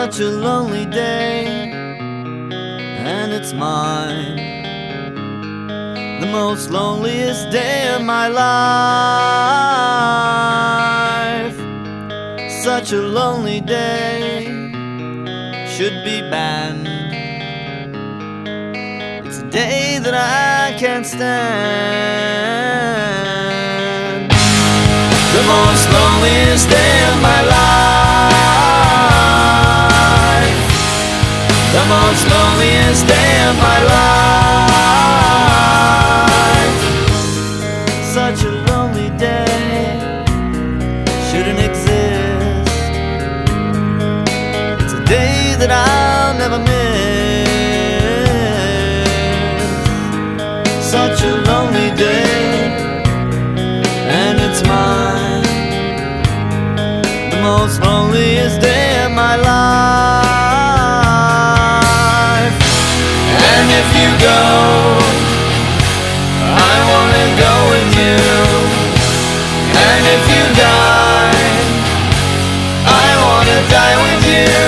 such a lonely day, and it's mine, the most loneliest day of my life. Such a lonely day should be banned. It's a day that I can't stand. The most loneliest day of my life. The most loneliest day of my life. Such a lonely day shouldn't exist. It's a day that I'll never miss. Such a lonely day, and it's mine, the most loneliest day of my life. And if you go, I wanna go with you. And if you die, I wanna die with you.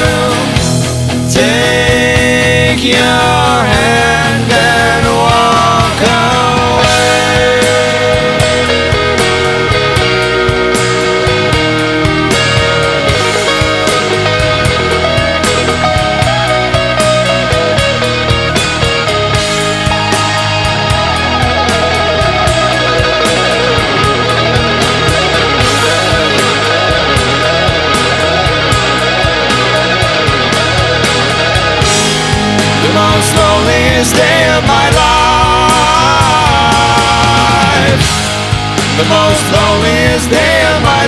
Take your hand and walk away. The most loneliest day of my life. The most loneliest day of my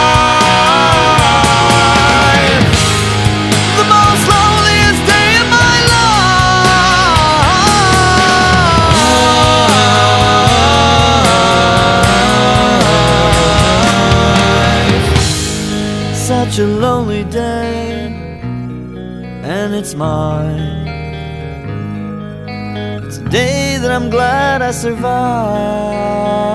life. The most loneliest day of my life. Such a lonely day, and it's mine. It's a day that I'm glad I survived.